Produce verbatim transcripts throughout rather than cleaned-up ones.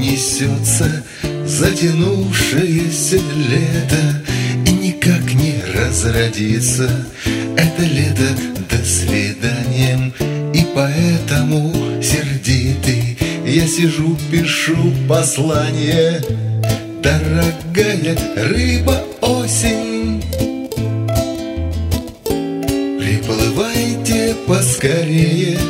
несется затянувшееся лето, и никак не разродится это лето до свиданием. И поэтому, сердитый, я сижу, пишу послание. Дорогая рыба осень, приплывайте поскорее.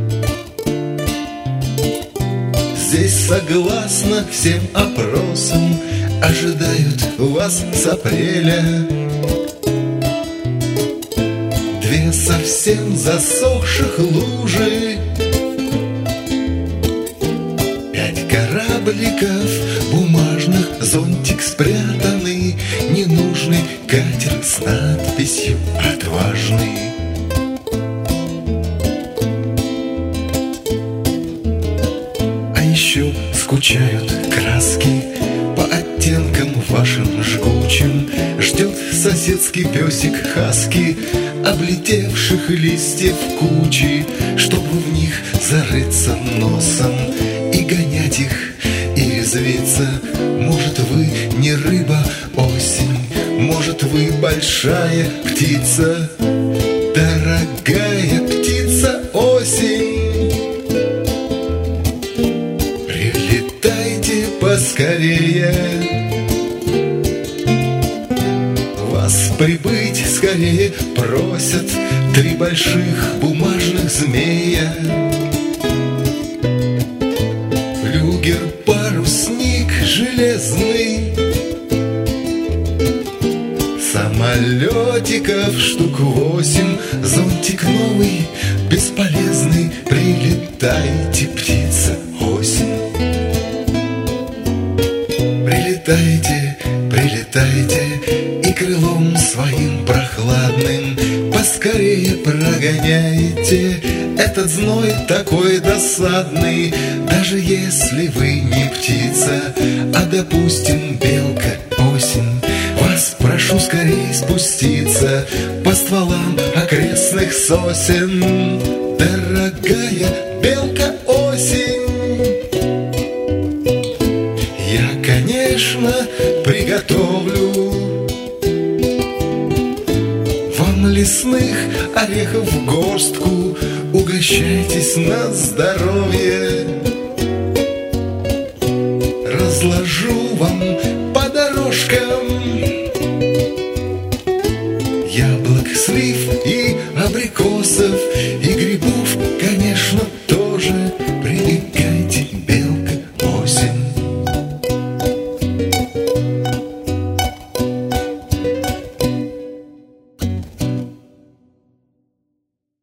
Здесь, согласно всем опросам, ожидают вас с апреля. Две совсем засохших лужи, пять корабликов бумажных, зонтик спрятанный, ненужный катер с надписью «Отважный». А еще скучают краски по оттенкам вашим жгучим. Ждет соседский песик хаски облетевших листьев кучи, чтобы в них зарыться носом и гонять их, и резвиться. Может, вы не рыба осень, может, вы большая птица, дорогая птица осень. Прилетайте поскорее, вас прибыть скорее просят три больших бумажных змея. Флюгер, парусник железный, самолетиков штук восемь, зонтик новый, бесполезный. Прилетайте, птица осень. Прилетайте, прилетайте, и крылом своим прохладным поскорее прогоняйте этот зной такой досадный. Даже если вы не птица, а, допустим, белка осень, вас прошу скорее спуститься по стволам окрестных сосен. Дорогая белка осень, я, конечно, приготовлю вам лесных орехов в горстку. Угощайтесь на здоровье. Разложу вам по дорожкам яблок, слив и абрикосов, и грибов, конечно, тоже.